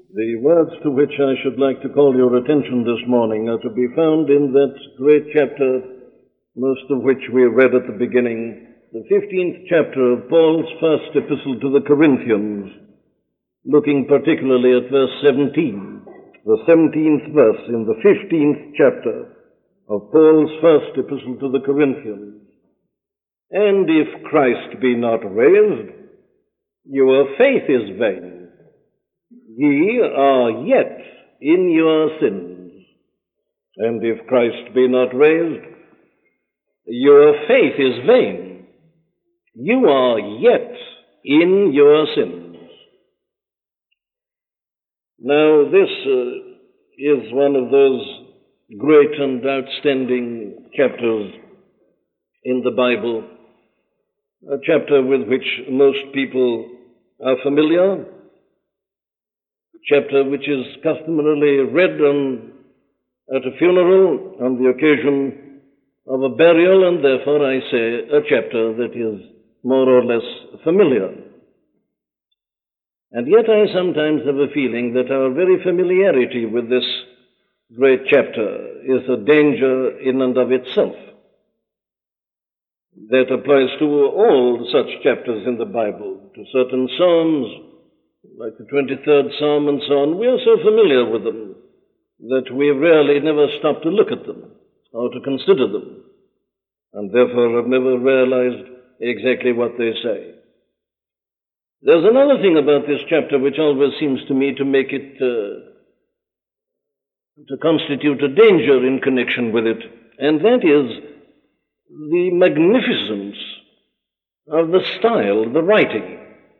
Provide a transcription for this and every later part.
The words to which I should like to call your attention this morning are to be found in that great chapter, most of which we read at the beginning, the 15th chapter of Paul's first epistle to the Corinthians, looking particularly at verse 17, the 17th verse in the 15th chapter of Paul's first epistle to the Corinthians. And if Christ be not raised, your faith is vain. Ye are yet in your sins. And if Christ be not raised, your faith is vain. You are yet in your sins. Now, this is one of those great and outstanding chapters in the Bible, a chapter with which most people are familiar, a chapter which is customarily read at a funeral on the occasion of a burial, and therefore I say a chapter that is more or less familiar. And yet I sometimes have a feeling that our very familiarity with this great chapter is a danger in and of itself. That applies to all such chapters in the Bible, to certain psalms, like the 23rd Psalm and so on. We are so familiar with them that we rarely never stop to look at them or to consider them, and therefore have never realized exactly what they say. There's another thing about this chapter which always seems to me to make it, to constitute a danger in connection with it, and that is the magnificence of the style, the writing,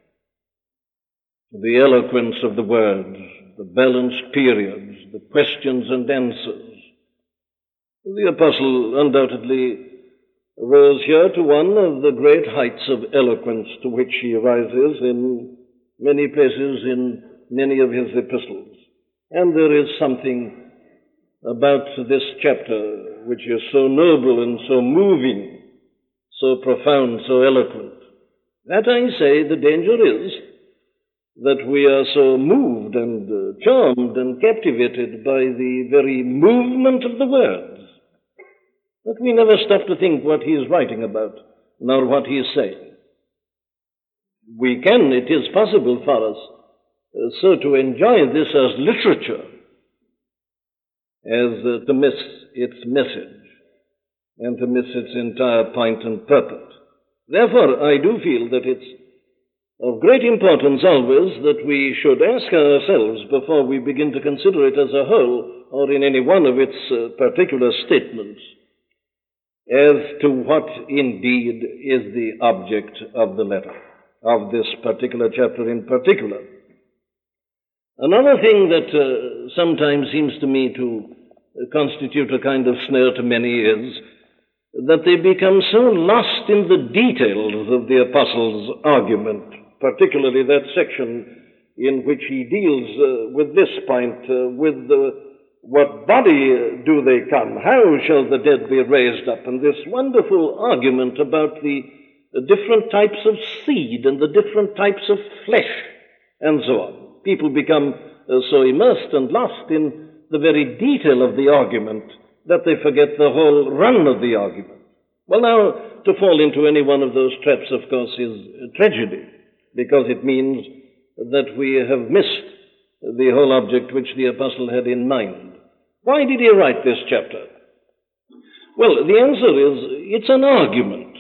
the eloquence of the words, the balanced periods, the questions and answers. The apostle undoubtedly rose here to one of the great heights of eloquence to which he rises in many places in many of his epistles. And there is something about this chapter which is so noble and so moving, so profound, so eloquent, that I say the danger is that we are so moved and charmed and captivated by the very movement of the words that we never stop to think what he is writing about, nor what he is saying. It is possible for us so to enjoy this as literature as to miss its message and to miss its entire point and purport. Therefore, I do feel that it's of great importance always that we should ask ourselves before we begin to consider it as a whole or in any one of its particular statements as to what indeed is the object of the letter, of this particular chapter in particular. Another thing that sometimes seems to me to constitute a kind of snare to many is that they become so lost in the details of the apostle's argument, particularly that section in which he deals with this point, with what body do they come? How shall the dead be raised up? And this wonderful argument about the different types of seed and the different types of flesh and so on. People become so immersed and lost in the very detail of the argument that they forget the whole run of the argument. Well, now, to fall into any one of those traps, of course, is a tragedy, because it means that we have missed the whole object which the apostle had in mind. Why did he write this chapter? Well, the answer is, it's an argument.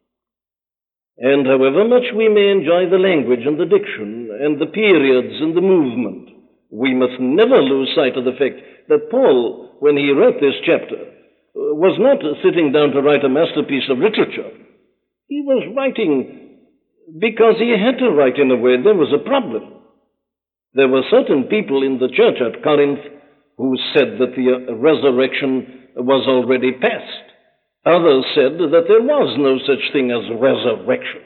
And however much we may enjoy the language and the diction and the periods and the movement, we must never lose sight of the fact that Paul, when he wrote this chapter, was not sitting down to write a masterpiece of literature. He was writing because he had to write in a way. There was a problem. There were certain people in the church at Corinth who said that the resurrection was already past. Others said that there was no such thing as resurrection.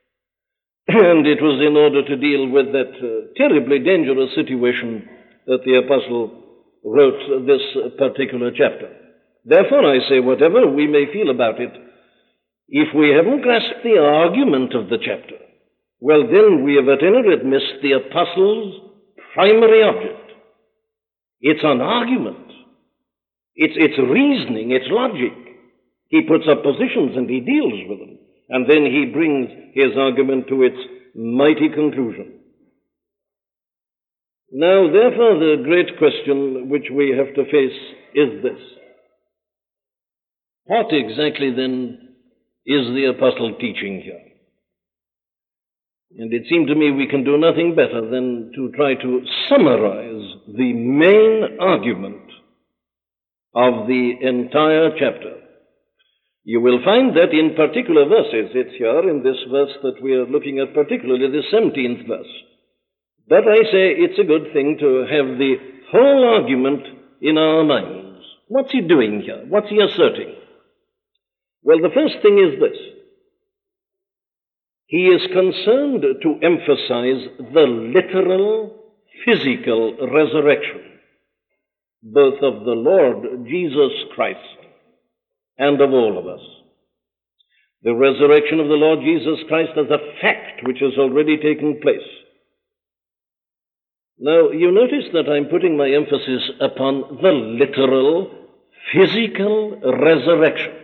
And it was in order to deal with that terribly dangerous situation that the apostle wrote this particular chapter. Therefore, I say, whatever we may feel about it, if we haven't grasped the argument of the chapter, well, then we have at any rate missed the apostle's primary object. It's an argument. It's reasoning, it's logic. He puts up positions and he deals with them. And then he brings his argument to its mighty conclusion. Now, therefore, the great question which we have to face is this. What exactly, then, is the apostle teaching here? And it seemed to me we can do nothing better than to try to summarize the main argument of the entire chapter. You will find that in particular verses. It's here in this verse that we are looking at, particularly the 17th verse. But I say it's a good thing to have the whole argument in our minds. What's he doing here? What's he asserting? Well, the first thing is this. He is concerned to emphasize the literal, physical resurrection, both of the Lord Jesus Christ and of all of us. The resurrection of the Lord Jesus Christ as a fact which has already taken place. Now, you notice that I'm putting my emphasis upon the literal, physical resurrection.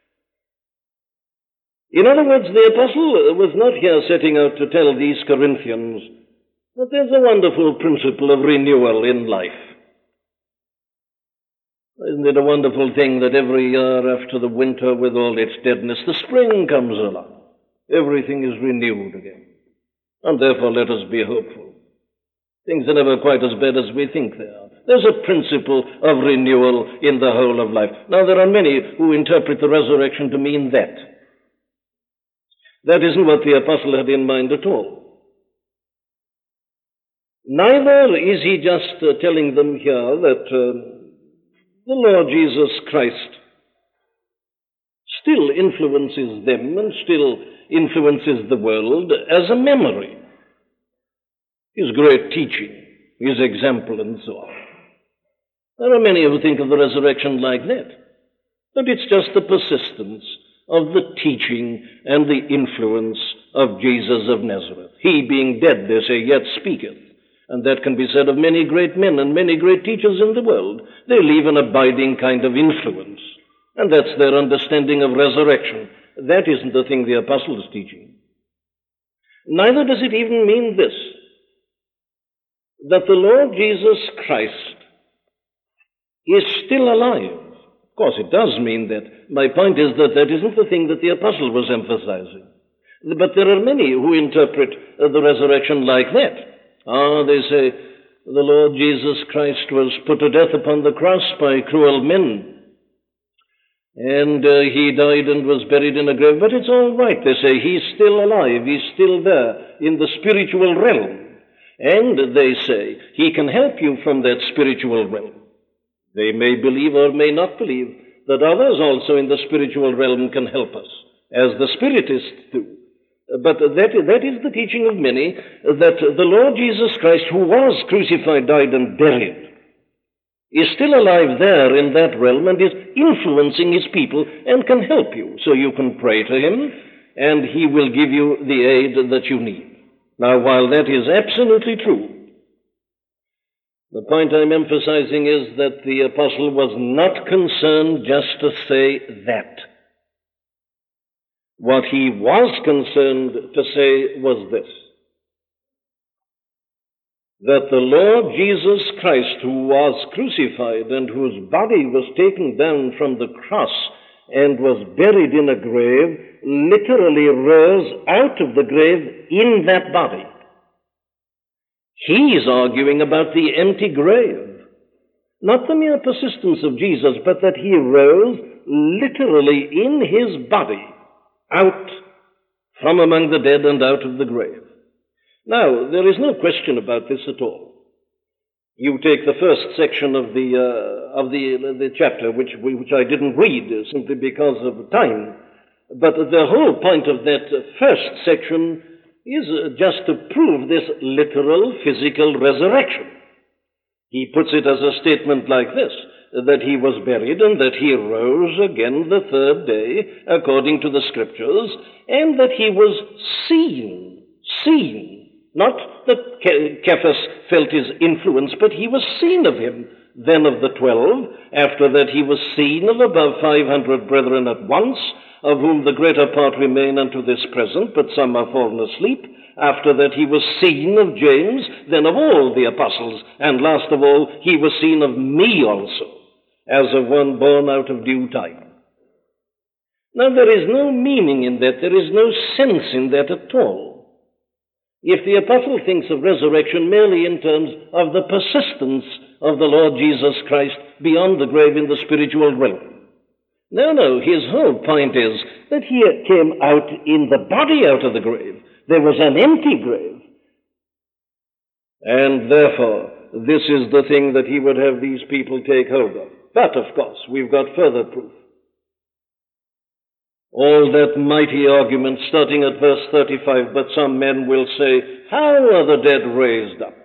In other words, the apostle was not here setting out to tell these Corinthians that there's a wonderful principle of renewal in life. Isn't it a wonderful thing that every year after the winter with all its deadness, the spring comes along. Everything is renewed again. And therefore let us be hopeful. Things are never quite as bad as we think they are. There's a principle of renewal in the whole of life. Now there are many who interpret the resurrection to mean that. That isn't what the apostle had in mind at all. Neither is he just telling them here that the Lord Jesus Christ still influences them and still influences the world as a memory. His great teaching, his example, and so on. There are many who think of the resurrection like that. But it's just the persistence of the teaching and the influence of Jesus of Nazareth. He being dead, they say, yet speaketh. And that can be said of many great men and many great teachers in the world. They leave an abiding kind of influence. And that's their understanding of resurrection. That isn't the thing the apostle is teaching. Neither does it even mean this, that the Lord Jesus Christ is still alive. Of course, it does mean that. My point is that that isn't the thing that the apostle was emphasizing. But there are many who interpret the resurrection like that. They say, the Lord Jesus Christ was put to death upon the cross by cruel men. And he died and was buried in a grave. But it's all right, they say. He's still alive. He's still there in the spiritual realm. And they say, he can help you from that spiritual realm. They may believe or may not believe that others also in the spiritual realm can help us, as the Spiritists do. But that is the teaching of many, that the Lord Jesus Christ, who was crucified, died, and buried, is still alive there in that realm and is influencing his people and can help you. So you can pray to him, and he will give you the aid that you need. Now, while that is absolutely true, the point I'm emphasizing is that the apostle was not concerned just to say that. What he was concerned to say was this, that the Lord Jesus Christ, who was crucified and whose body was taken down from the cross and was buried in a grave, literally rose out of the grave in that body. He is arguing about the empty grave, not the mere persistence of Jesus, but that he rose literally in his body out from among the dead and out of the grave. Now, there is no question about this at all. You take the first section of the chapter, which I didn't read simply because of time, but the whole point of that first section is just to prove this literal physical resurrection. He puts it as a statement like this, that he was buried and that he rose again the third day, according to the Scriptures, and that he was seen Not that Cephas felt his influence, but he was seen of him. Then of the 12, after that he was seen of above 500 brethren at once, of whom the greater part remain unto this present, but some are fallen asleep. After that he was seen of James, then of all the apostles, and last of all he was seen of me also, as of one born out of due time. Now there is no meaning in that, there is no sense in that at all. If the apostle thinks of resurrection merely in terms of the persistence of the Lord Jesus Christ beyond the grave in the spiritual realm. No, his whole point is that he came out in the body out of the grave. There was an empty grave. And therefore, this is the thing that he would have these people take hold of. But, of course, we've got further proof. All that mighty argument starting at verse 35, but some men will say, how are the dead raised up?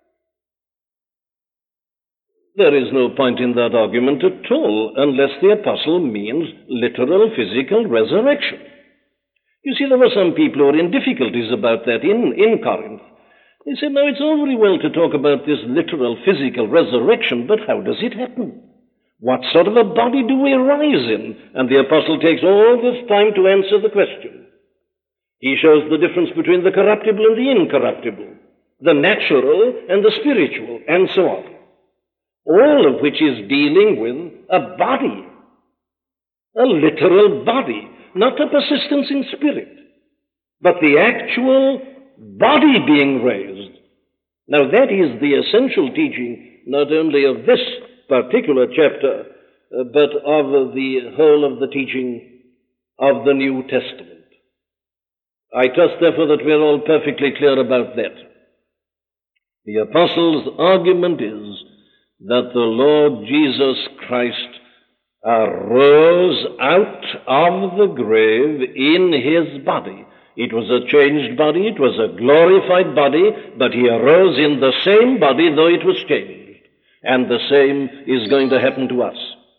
There is no point in that argument at all, unless the apostle means literal physical resurrection. You see, there were some people who were in difficulties about that in Corinth. They said, no, it's all very well to talk about this literal physical resurrection, but how does it happen? What sort of a body do we rise in? And the apostle takes all this time to answer the question. He shows the difference between the corruptible and the incorruptible, the natural and the spiritual, and so on. All of which is dealing with a body, a literal body, not a persistence in spirit, but the actual body being raised. Now that is the essential teaching not only of this particular chapter, but of the whole of the teaching of the New Testament. I trust, therefore, that we are all perfectly clear about that. The apostle's argument is that the Lord Jesus Christ arose out of the grave in his body. It was a changed body, it was a glorified body, but he arose in the same body, though it was changed. And the same is going to happen to us.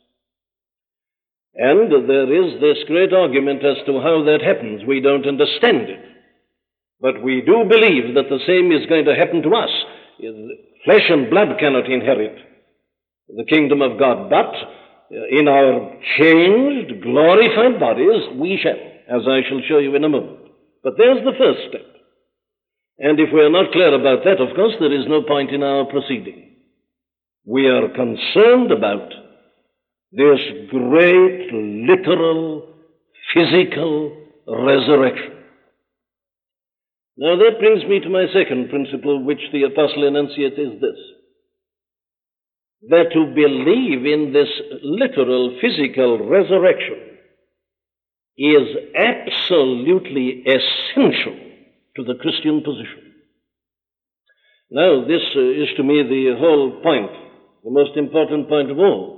And there is this great argument as to how that happens. We don't understand it. But we do believe that the same is going to happen to us. Flesh and blood cannot inherit the kingdom of God, but in our changed, glorified bodies, we shall, as I shall show you in a moment. But there's the first step. And if we are not clear about that, of course, there is no point in our proceeding. We are concerned about this great, literal, physical resurrection. Now that brings me to my second principle, which the apostle enunciates, is this: that to believe in this literal, physical resurrection is absolutely essential to the Christian position. Now, this is to me the whole point, the most important point of all.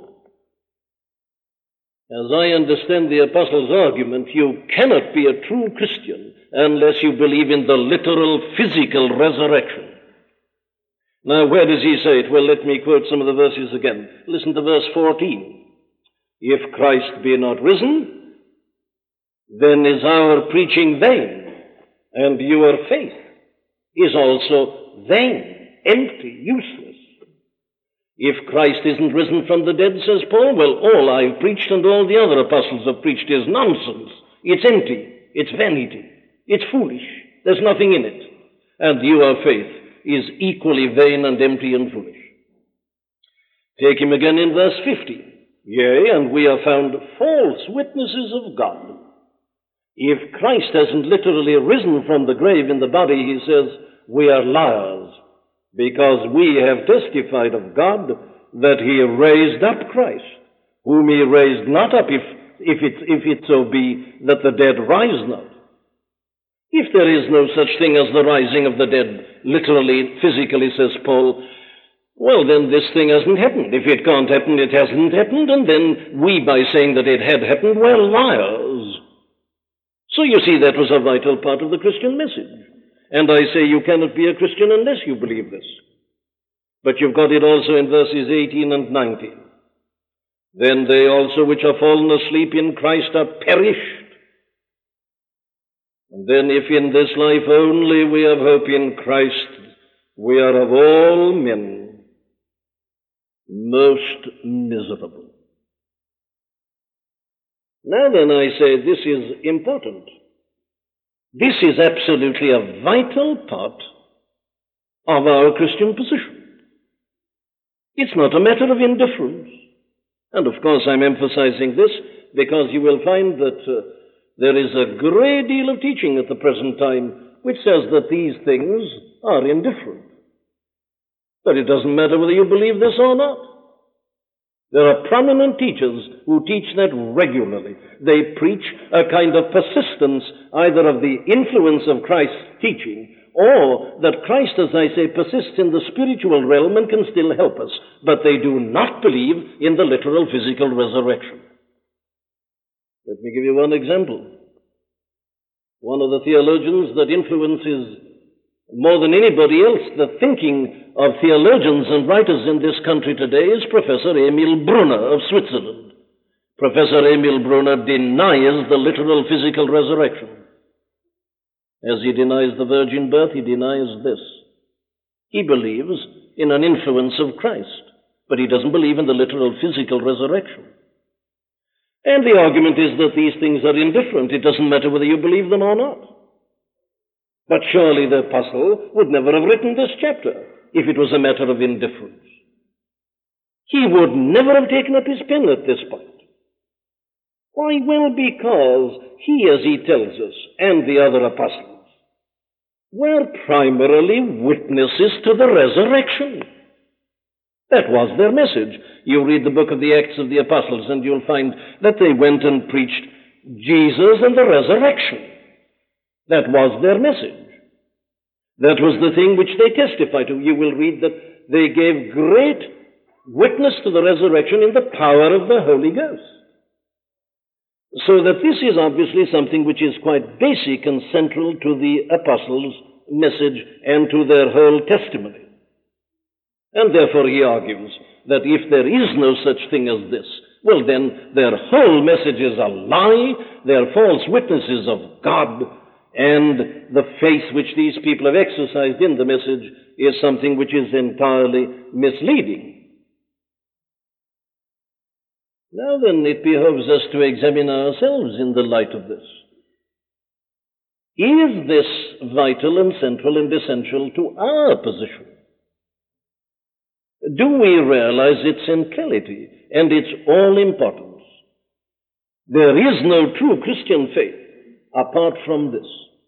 As I understand the apostle's argument, you cannot be a true Christian unless you believe in the literal physical resurrection. Now, where does he say it? Well, let me quote some of the verses again. Listen to verse 14. If Christ be not risen, then is our preaching vain, and your faith is also vain, empty, useless. If Christ isn't risen from the dead, says Paul, well, all I've preached and all the other apostles have preached is nonsense. It's empty. It's vanity. It's foolish. There's nothing in it. And your faith is equally vain and empty and foolish. Take him again in verse 50. Yea, and we are found false witnesses of God. If Christ hasn't literally risen from the grave in the body, he says, we are liars, because we have testified of God that he raised up Christ, whom he raised not up, if it so be that the dead rise not. If there is no such thing as the rising of the dead, literally, physically, says Paul, well, then this thing hasn't happened. If it can't happen, it hasn't happened, and then we, by saying that it had happened, we're liars. So you see, that was a vital part of the Christian message. And I say you cannot be a Christian unless you believe this. But you've got it also in verses 18 and 19. Then they also which are fallen asleep in Christ are perished. And then if in this life only we have hope in Christ, we are of all men most miserable. Now then, I say this is important. This is absolutely a vital part of our Christian position. It's not a matter of indifference. And of course I'm emphasizing this because you will find that there is a great deal of teaching at the present time which says that these things are indifferent. But it doesn't matter whether you believe this or not. There are prominent teachers who teach that regularly. They preach a kind of persistence either of the influence of Christ's teaching or that Christ, as I say, persists in the spiritual realm and can still help us. But they do not believe in the literal physical resurrection. Let me give you one example. One of the theologians that influences more than anybody else the thinking of theologians and writers in this country today is Professor Emil Brunner of Switzerland. Professor Emil Brunner denies the literal physical resurrection. As he denies the virgin birth, he denies this. He believes in an influence of Christ, but he doesn't believe in the literal physical resurrection. And the argument is that these things are indifferent. It doesn't matter whether you believe them or not. But surely the apostle would never have written this chapter if it was a matter of indifference. He would never have taken up his pen at this point. Why? Well, because he, as he tells us, and the other apostles, were primarily witnesses to the resurrection. That was their message. You read the book of the Acts of the Apostles and you'll find that they went and preached Jesus and the resurrection. That was their message. That was the thing which they testified to. You will read that they gave great witness to the resurrection in the power of the Holy Ghost. So that this is obviously something which is quite basic and central to the apostles' message and to their whole testimony. And therefore he argues that if there is no such thing as this, well then their whole message is a lie, they are false witnesses of God, and the faith which these people have exercised in the message is something which is entirely misleading. Now then, it behoves us to examine ourselves in the light of this. Is this vital and central and essential to our position? Do we realize its centrality and its all-importance? There is no true Christian faith apart from this.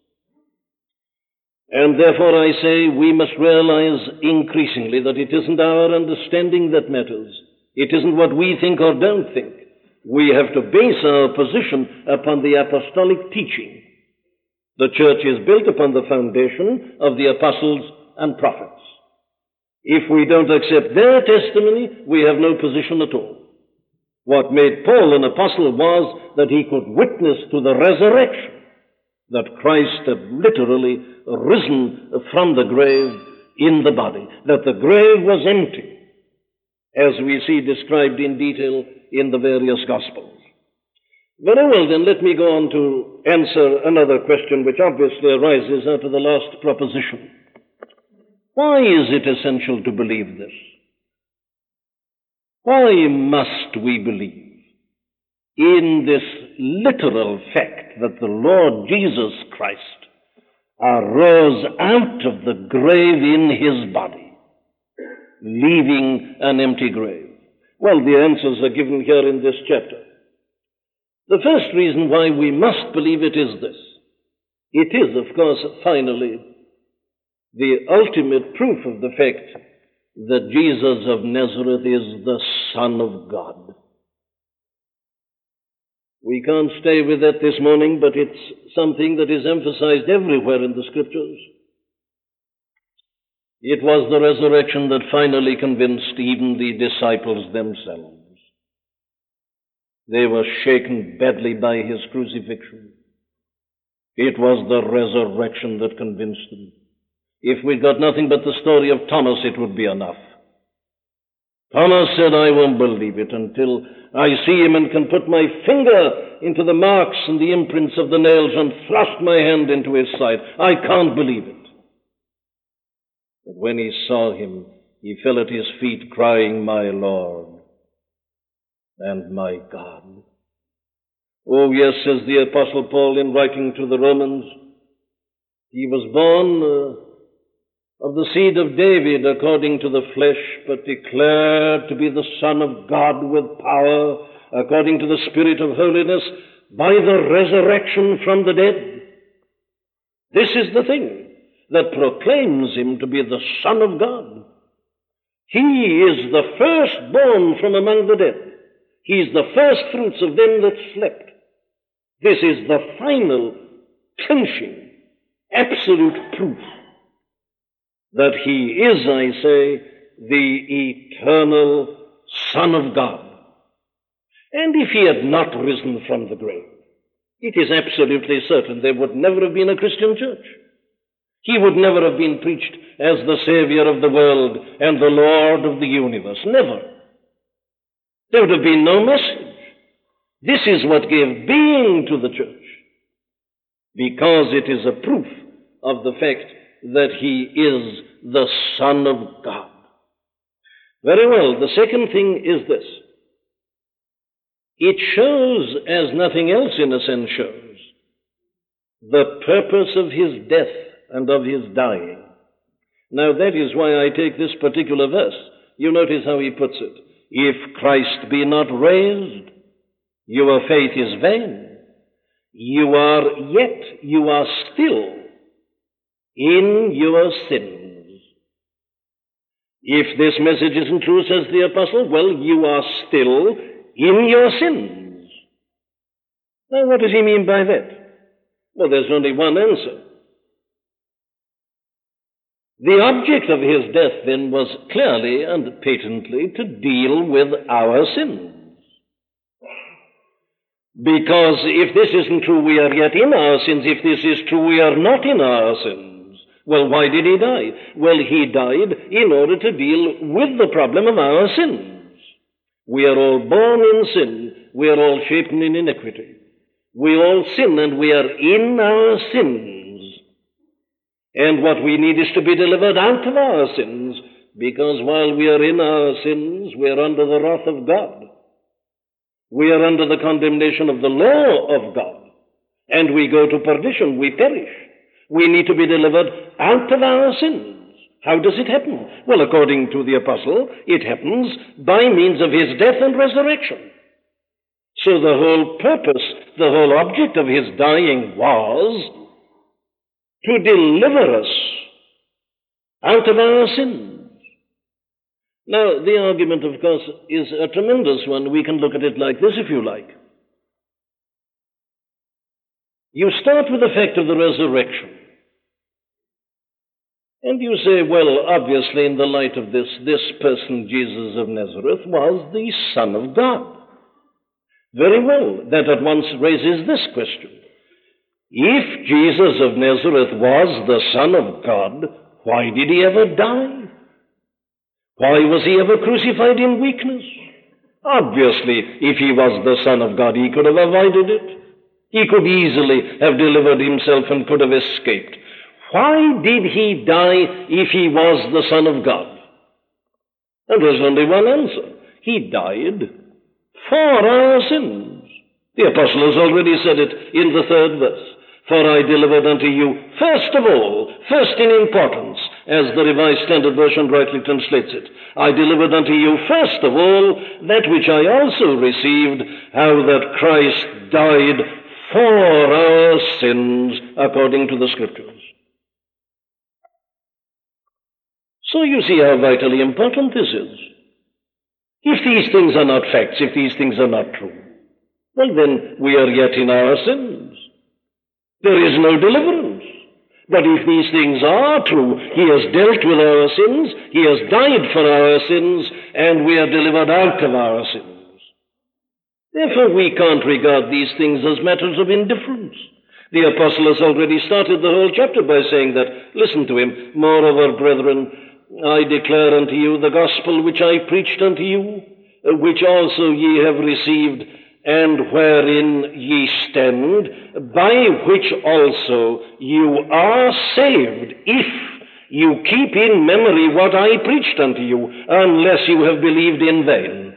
And therefore I say we must realize increasingly that it isn't our understanding that matters. It isn't what we think or don't think. We have to base our position upon the apostolic teaching. The church is built upon the foundation of the apostles and prophets. If we don't accept their testimony, we have no position at all. What made Paul an apostle was that he could witness to the resurrection, that Christ had literally risen from the grave in the body, that the grave was empty, as we see described in detail in the various Gospels. Very well, then, let me go on to answer another question which obviously arises out of the last proposition. Why is it essential to believe this? Why must we believe in this literal fact that the Lord Jesus Christ arose out of the grave in his body, leaving an empty grave? Well, the answers are given here in this chapter. The first reason why we must believe it is this. It is, of course, finally, the ultimate proof of the fact that Jesus of Nazareth is the Son of God. We can't stay with that this morning, but it's something that is emphasized everywhere in the Scriptures. It was the resurrection that finally convinced even the disciples themselves. They were shaken badly by his crucifixion. It was the resurrection that convinced them. If we'd got nothing but the story of Thomas, it would be enough. Thomas said, I won't believe it until I see him and can put my finger into the marks and the imprints of the nails and thrust my hand into his side. I can't believe it. But when he saw him, he fell at his feet, crying, My Lord and my God. Oh, yes, says the Apostle Paul in writing to the Romans, he was born of the seed of David according to the flesh, but declared to be the Son of God with power according to the Spirit of holiness by the resurrection from the dead. This is the thing that proclaims him to be the Son of God. He is the firstborn from among the dead. He is the first fruits of them that slept. This is the final, clinching, absolute proof that he is, I say, the eternal Son of God. And if he had not risen from the grave, it is absolutely certain there would never have been a Christian church. He would never have been preached as the Savior of the world and the Lord of the universe. Never. There would have been no message. This is what gave being to the church, because it is a proof of the fact that he is the Son of God. Very well, the second thing is this. It shows, as nothing else in a sense shows, the purpose of his death and of his dying. Now that is why I take this particular verse. You notice how he puts it. If Christ be not raised, your faith is vain. You are still in your sins. If this message isn't true, says the apostle, well, you are still in your sins. Now, what does he mean by that? Well, there's only one answer. The object of his death, then, was clearly and patently to deal with our sins. Because if this isn't true, we are yet in our sins. If this is true, we are not in our sins. Well, why did he die? Well, he died in order to deal with the problem of our sins. We are all born in sin. We are all shapen in iniquity. We all sin, and we are in our sins. And what we need is to be delivered out of our sins, because while we are in our sins, we are under the wrath of God. We are under the condemnation of the law of God, and we go to perdition, we perish. We need to be delivered out of our sins. How does it happen? Well, according to the apostle, it happens by means of his death and resurrection. So the whole purpose, the whole object of his dying was to deliver us out of our sins. Now, the argument, of course, is a tremendous one. We can look at it like this, if you like. You start with the fact of the resurrection. And you say, well, obviously, in the light of this person, Jesus of Nazareth, was the Son of God. Very well, that at once raises this question. If Jesus of Nazareth was the Son of God, why did he ever die? Why was he ever crucified in weakness? Obviously, if he was the Son of God, he could have avoided it. He could easily have delivered himself and could have escaped. Why did he die if he was the Son of God? And there's only one answer. He died for our sins. The apostle has already said it in the 3rd verse. For I delivered unto you, first of all, first in importance, as the Revised Standard Version rightly translates it, I delivered unto you, first of all, that which I also received, how that Christ died for our sins, according to the Scriptures. So you see how vitally important this is. If these things are not facts, if these things are not true, well then we are yet in our sins. There is no deliverance. But if these things are true, he has dealt with our sins, he has died for our sins, and we are delivered out of our sins. Therefore, we can't regard these things as matters of indifference. The apostle has already started the whole chapter by saying that, listen to him, moreover, brethren, I declare unto you the gospel which I preached unto you, which also ye have received, and wherein ye stand, by which also you are saved, if you keep in memory what I preached unto you, unless you have believed in vain.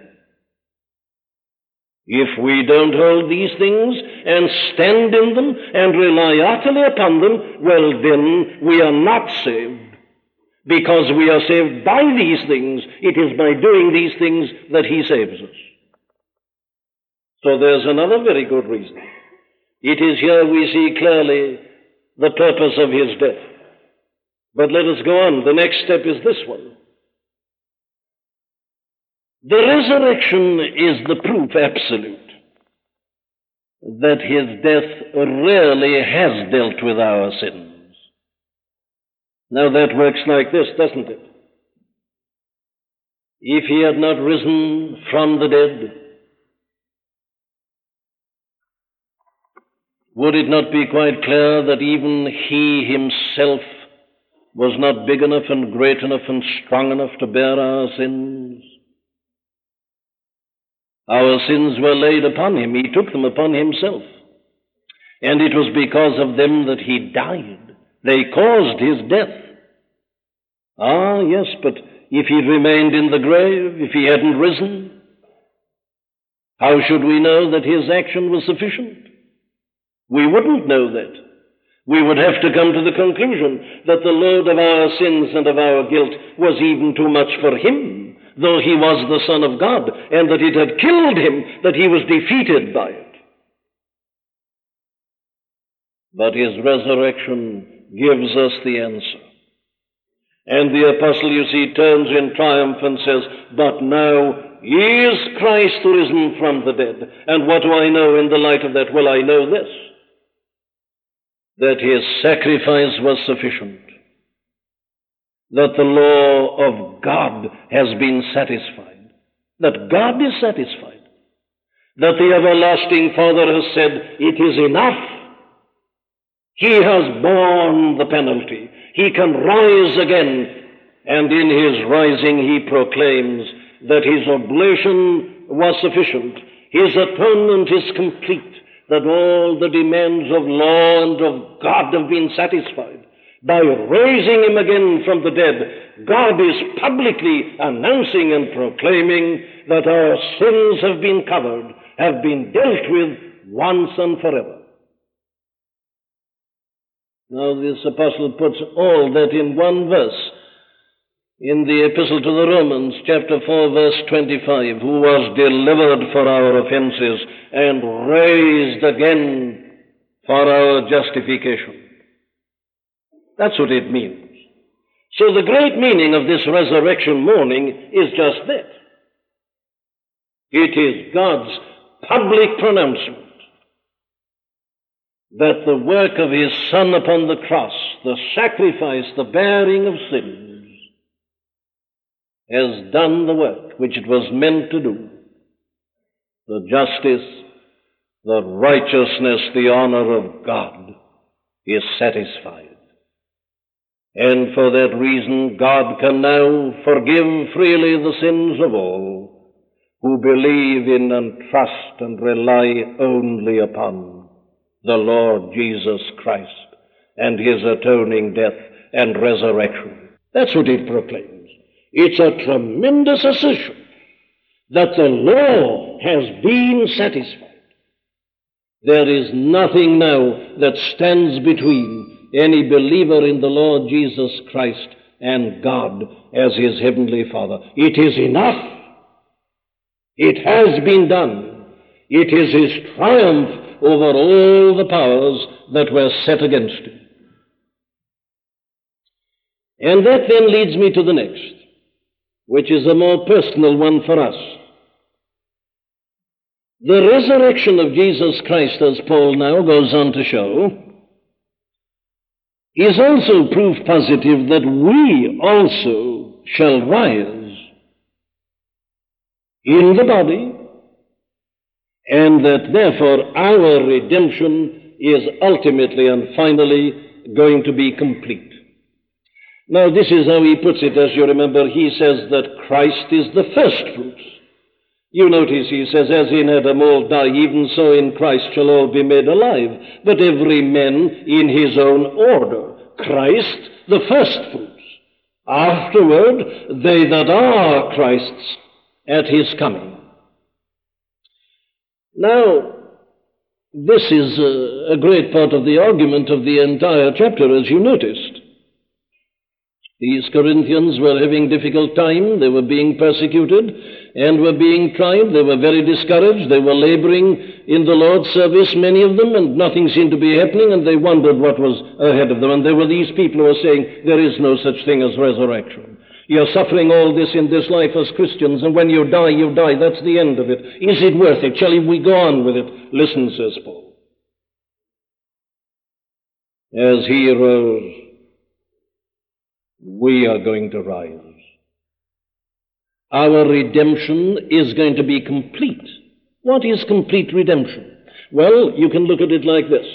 If we don't hold these things and stand in them and rely utterly upon them, well, then we are not saved. Because we are saved by these things, it is by doing these things that he saves us. So there's another very good reason. It is here we see clearly the purpose of his death. But let us go on. The next step is this one. The resurrection is the proof absolute that his death really has dealt with our sins. Now that works like this, doesn't it? If he had not risen from the dead, would it not be quite clear that even he himself was not big enough and great enough and strong enough to bear our sins? Our sins were laid upon him. He took them upon himself. And it was because of them that he died. They caused his death. Ah, yes, but if he'd remained in the grave, if he hadn't risen, how should we know that his action was sufficient? We wouldn't know that. We would have to come to the conclusion that the load of our sins and of our guilt was even too much for him, though he was the Son of God, and that it had killed him, that he was defeated by it. But his resurrection gives us the answer. And the apostle, you see, turns in triumph and says, but now is Christ risen from the dead. And what do I know in the light of that? Well, I know this, that his sacrifice was sufficient, that the law of God has been satisfied, that God is satisfied, that the everlasting Father has said, it is enough. He has borne the penalty. He can rise again. And in his rising he proclaims that his oblation was sufficient. His atonement is complete, that all the demands of law and of God have been satisfied. By raising him again from the dead, God is publicly announcing and proclaiming that our sins have been covered, have been dealt with once and forever. Now this apostle puts all that in one verse in the epistle to the Romans, chapter 4, verse 25, who was delivered for our offenses and raised again for our justification. That's what it means. So the great meaning of this resurrection morning is just that. It is God's public pronouncement that the work of his Son upon the cross, the sacrifice, the bearing of sins, has done the work which it was meant to do. The justice, the righteousness, the honor of God is satisfied. And for that reason, God can now forgive freely the sins of all who believe in and trust and rely only upon the Lord Jesus Christ and his atoning death and resurrection. That's what it proclaims. It's a tremendous assertion that the law has been satisfied. There is nothing now that stands between any believer in the Lord Jesus Christ and God as his heavenly Father. It is enough. It has been done. It is his triumph over all the powers that were set against him. And that then leads me to the next, which is a more personal one for us. The resurrection of Jesus Christ, as Paul now goes on to show, is also proof positive that we also shall rise in the body, and that therefore our redemption is ultimately and finally going to be complete. Now, this is how he puts it, as you remember. He says that Christ is the first fruits. You notice he says, as in Adam all die, even so in Christ shall all be made alive, but every man in his own order. Christ, the first fruits. Afterward, they that are Christ's at his coming. Now, this is a great part of the argument of the entire chapter, as you noticed. These Corinthians were having difficult time. They were being persecuted and were being tried. They were very discouraged. They were laboring in the Lord's service, many of them, and nothing seemed to be happening, and they wondered what was ahead of them. And there were these people who were saying, there is no such thing as resurrection. You're suffering all this in this life as Christians, and when you die, you die. That's the end of it. Is it worth it? Shall we go on with it? Listen, says Paul. As he rose, we are going to rise. Our redemption is going to be complete. What is complete redemption? Well, you can look at it like this.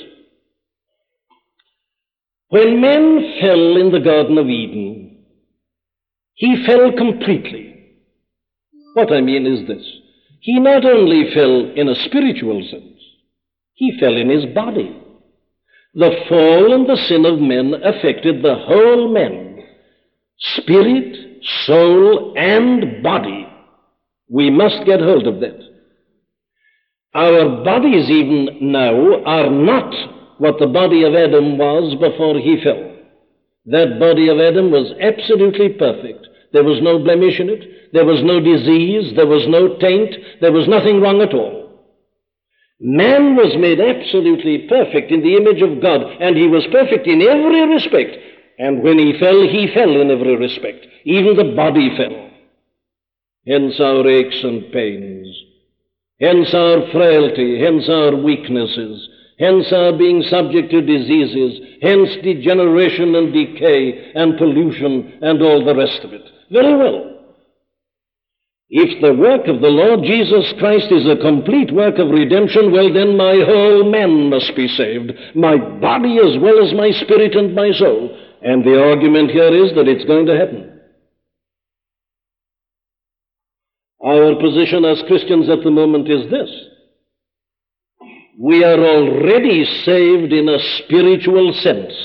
When man fell in the Garden of Eden, he fell completely. What I mean is this. He not only fell in a spiritual sense, he fell in his body. The fall and the sin of men affected the whole man. Spirit, soul, and body. We must get hold of that. Our bodies even now are not what the body of Adam was before he fell. That body of Adam was absolutely perfect. There was no blemish in it. There was no disease. There was no taint. There was nothing wrong at all. Man was made absolutely perfect in the image of God, and he was perfect in every respect. And when he fell in every respect. Even the body fell. Hence our aches and pains. Hence our frailty. Hence our weaknesses. Hence our being subject to diseases. Hence degeneration and decay and pollution and all the rest of it. Very well. If the work of the Lord Jesus Christ is a complete work of redemption, well then my whole man must be saved. My body as well as my spirit and my soul. And the argument here is that it's going to happen. Our position as Christians at the moment is this. We are already saved in a spiritual sense.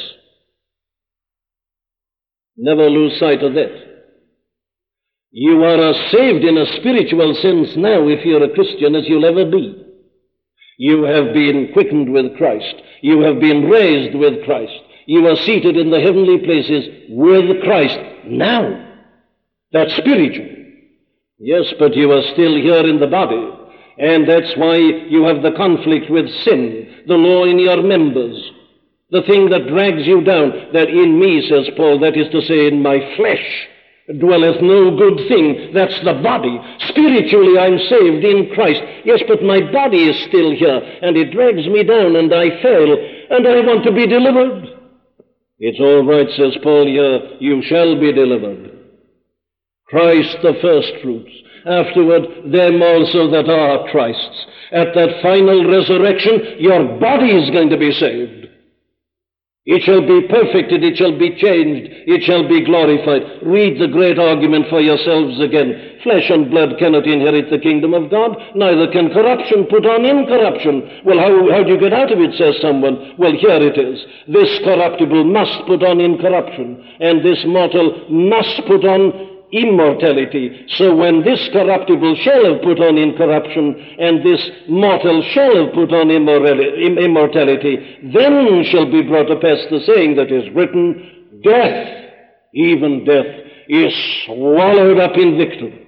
Never lose sight of that. You are as saved in a spiritual sense now, if you're a Christian, as you'll ever be. You have been quickened with Christ. You have been raised with Christ. You are seated in the heavenly places with Christ now. That's spiritual. Yes, but you are still here in the body. And that's why you have the conflict with sin, the law in your members, the thing that drags you down, that in me, says Paul, that is to say, in my flesh, dwelleth no good thing. That's the body. Spiritually, I'm saved in Christ. Yes, but my body is still here, and it drags me down, and I fail, and I want to be delivered. It's all right, says Paul here, you shall be delivered. Christ the first fruits. Afterward, them also that are Christ's. At that final resurrection, your body is going to be saved. It shall be perfected, it shall be changed, it shall be glorified. Read the great argument for yourselves again. Flesh and blood cannot inherit the kingdom of God, neither can corruption put on incorruption. Well, how do you get out of it, says someone. Well, here it is. This corruptible must put on incorruption, and this mortal must put on immortality. So when this corruptible shall have put on incorruption, and this mortal shall have put on immortality, then shall be brought to pass the saying that is written, death, even death, is swallowed up in victory.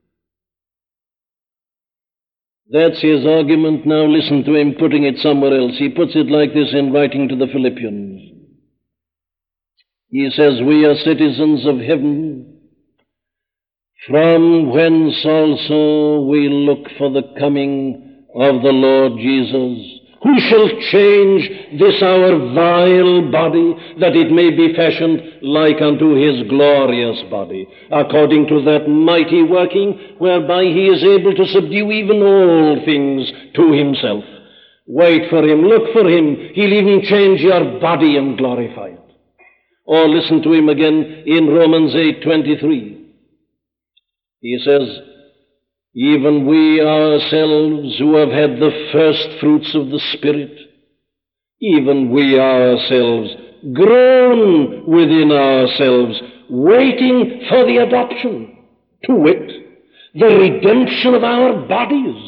That's his argument. Now listen to him putting it somewhere else. He puts it like this in writing to the Philippians. He says, we are citizens of heaven, from whence also we look for the coming of the Lord Jesus, who shall change this our vile body, that it may be fashioned like unto his glorious body, according to that mighty working whereby he is able to subdue even all things to himself. Wait for him, look for him. He'll even change your body and glorify it. Or listen to him again in Romans 8:23. He says, even we ourselves who have had the first fruits of the Spirit, even we ourselves groan within ourselves, waiting for the adoption, to wit, the redemption of our bodies.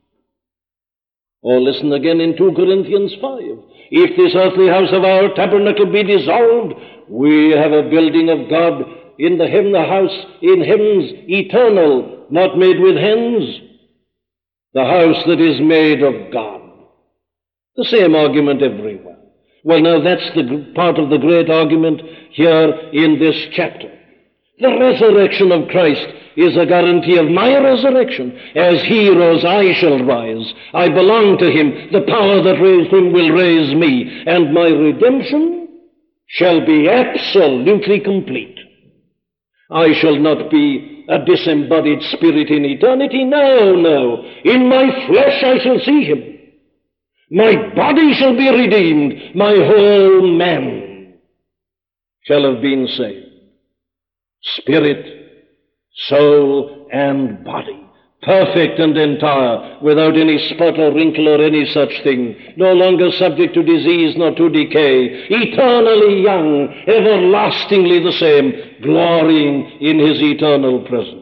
Or listen again in 2 Corinthians 5. If this earthly house of our tabernacle be dissolved, we have a building of God in the heaven, a house in heavens eternal, not made with hands, the house that is made of God. The same argument everywhere. Well, now that's the part of the great argument here in this chapter. The resurrection of Christ is a guarantee of my resurrection. As he rose, I shall rise. I belong to him. The power that raised him will raise me. And my redemption shall be absolutely complete. I shall not be a disembodied spirit in eternity. No, no. In my flesh I shall see him. My body shall be redeemed. My whole man shall have been saved. Spirit, soul, and body, perfect and entire, without any spot or wrinkle or any such thing, no longer subject to disease nor to decay, eternally young, everlastingly the same, glorying in his eternal presence.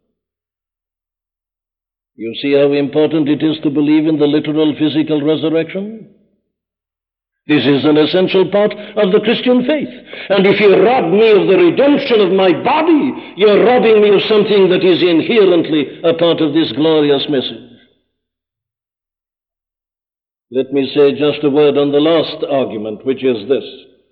You see how important it is to believe in the literal physical resurrection? This is an essential part of the Christian faith. And if you rob me of the redemption of my body, you're robbing me of something that is inherently a part of this glorious message. Let me say just a word on the last argument, which is this.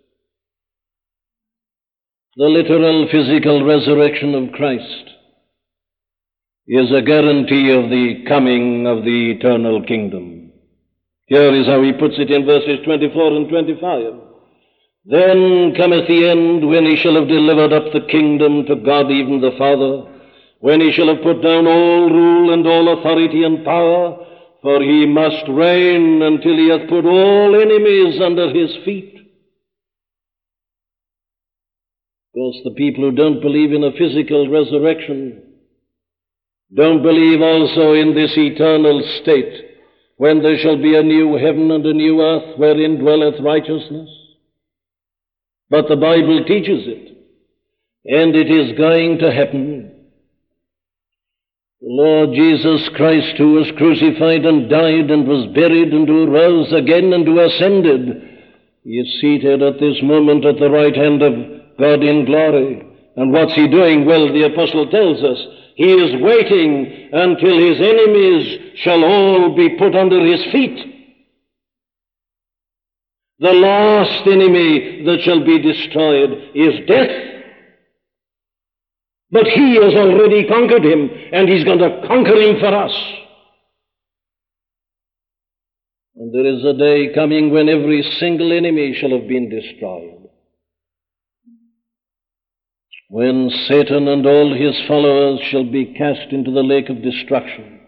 The literal physical resurrection of Christ is a guarantee of the coming of the eternal kingdom. Here is how he puts it in verses 24 and 25. Then cometh the end, when he shall have delivered up the kingdom to God even the Father, when he shall have put down all rule and all authority and power, for he must reign until he hath put all enemies under his feet. Of course, the people who don't believe in a physical resurrection don't believe also in this eternal state, when there shall be a new heaven and a new earth wherein dwelleth righteousness. But the Bible teaches it, and it is going to happen. The Lord Jesus Christ, who was crucified and died and was buried and who rose again and who ascended, he is seated at this moment at the right hand of God in glory. And what's he doing? Well, the apostle tells us, he is waiting until his enemies shall all be put under his feet. The last enemy that shall be destroyed is death. But he has already conquered him, and he's going to conquer him for us. And there is a day coming when every single enemy shall have been destroyed. When Satan and all his followers shall be cast into the lake of destruction,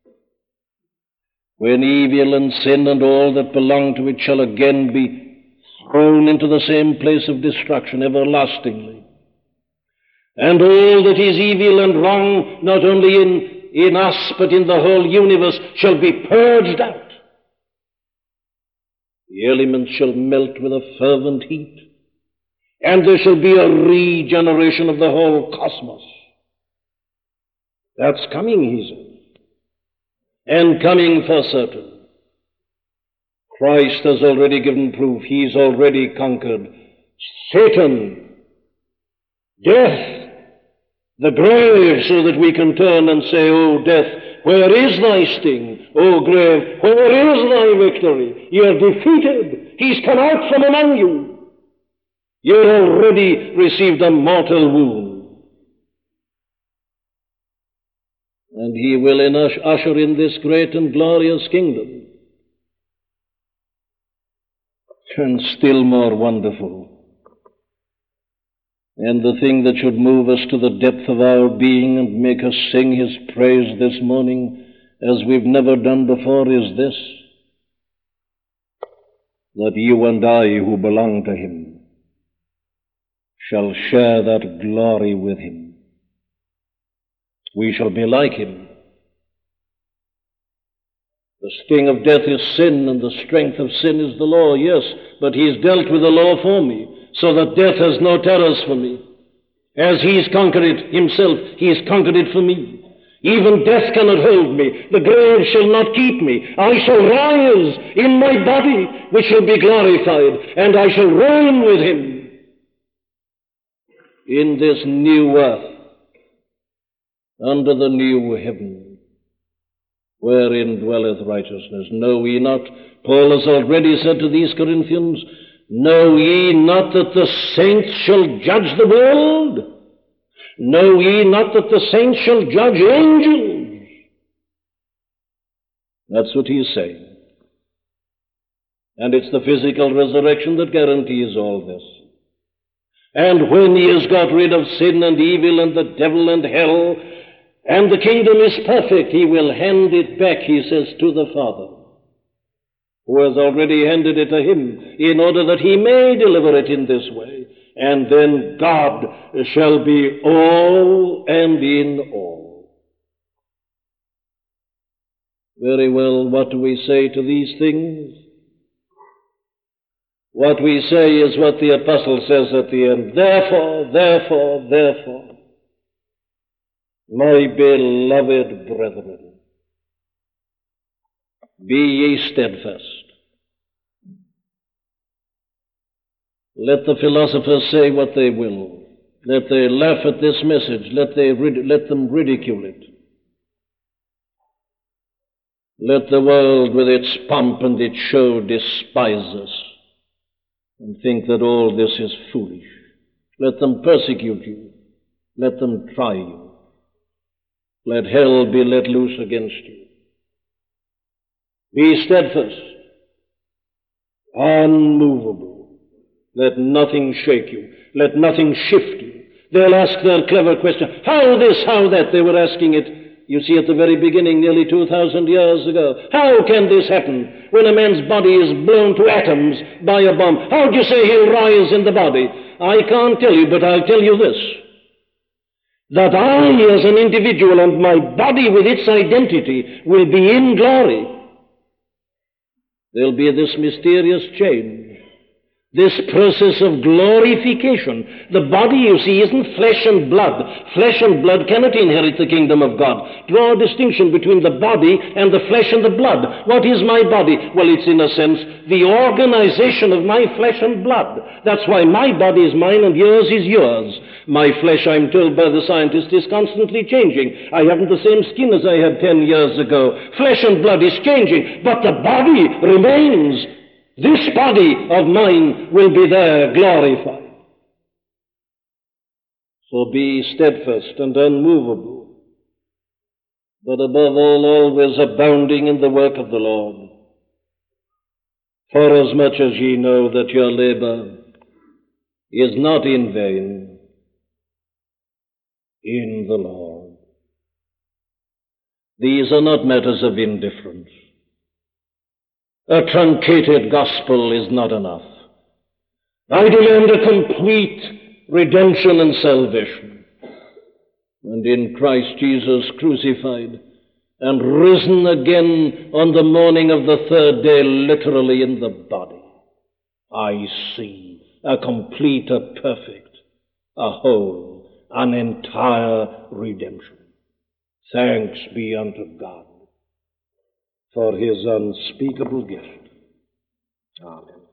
when evil and sin and all that belong to it shall again be thrown into the same place of destruction everlastingly, and all that is evil and wrong, not only in us but in the whole universe, shall be purged out. The elements shall melt with a fervent heat, and there shall be a regeneration of the whole cosmos. That's coming, he says, and coming for certain. Christ has already given proof. He's already conquered Satan, death, the grave, so that we can turn and say, "O death, where is thy sting? O grave, where is thy victory? You are defeated. He's come out from among you. You already received a mortal wound." And he will usher in this great and glorious kingdom. And still more wonderful, and the thing that should move us to the depth of our being and make us sing his praise this morning as we've never done before, is this: that you and I who belong to him shall share that glory with him. We shall be like him. The sting of death is sin, and the strength of sin is the law, yes, but he's dealt with the law for me, so that death has no terrors for me. As he's conquered it himself, he's conquered it for me. Even death cannot hold me. The grave shall not keep me. I shall rise in my body, which shall be glorified, and I shall reign with him in this new earth, under the new heaven, wherein dwelleth righteousness. Know ye not, Paul has already said to these Corinthians, know ye not that the saints shall judge the world? Know ye not that the saints shall judge angels? That's what he's saying. And it's the physical resurrection that guarantees all this. And when he has got rid of sin and evil and the devil and hell, and the kingdom is perfect, he will hand it back, he says, to the Father, who has already handed it to him, in order that he may deliver it in this way. And then God shall be all and in all. Very well, what do we say to these things? What we say is what the apostle says at the end. Therefore, my beloved brethren, be ye steadfast. Let the philosophers say what they will. Let they laugh at this message. Let them ridicule it. Let the world with its pomp and its show despise us and think that all this is foolish. Let them persecute you. Let them try you. Let hell be let loose against you. Be steadfast, unmovable. Let nothing shake you. Let nothing shift you. They'll ask their clever question, how this, how that? They were asking it, you see, at the very beginning, nearly 2,000 years ago. How can this happen when a man's body is blown to atoms by a bomb? How do you say he'll rise in the body? I can't tell you, but I'll tell you this. That I, as an individual, and my body with its identity, will be in glory. There'll be this mysterious change. This process of glorification. The body, you see, isn't flesh and blood. Flesh and blood cannot inherit the kingdom of God. Draw a distinction between the body and the flesh and the blood. What is my body? Well, it's in a sense the organization of my flesh and blood. That's why my body is mine and yours is yours. My flesh, I'm told by the scientist, is constantly changing. I haven't the same skin as I had 10 years ago. Flesh and blood is changing, but the body remains. This body of mine will be there glorified. So be steadfast and unmovable, but above all, always abounding in the work of the Lord. Forasmuch as ye know that your labor is not in vain in the Lord. These are not matters of indifference. A truncated gospel is not enough. I demand a complete redemption and salvation. And in Christ Jesus crucified and risen again on the morning of the third day, literally in the body, I see a complete, a perfect, a whole, an entire redemption. Thanks be unto God for his unspeakable gift. Amen.